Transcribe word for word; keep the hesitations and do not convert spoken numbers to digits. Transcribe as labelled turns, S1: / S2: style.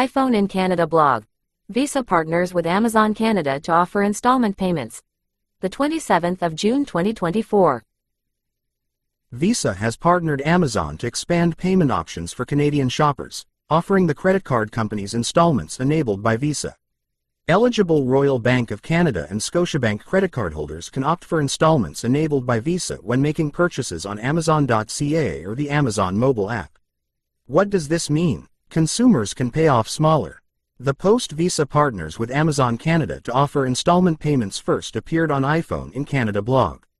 S1: iPhone in Canada blog. Visa partners with Amazon Canada to offer installment payments. The twenty-seventh of June twenty twenty-four.
S2: Visa has partnered Amazon to expand payment options for Canadian shoppers, offering the credit card companies installments enabled by Visa. Eligible Royal Bank of Canada and Scotiabank credit card holders can opt for installments enabled by Visa when making purchases on Amazon dot C A or the Amazon mobile app. What does this mean? Consumers can pay off smaller. The post Visa partners with Amazon Canada to offer installment payments first appeared on iPhone in Canada blog.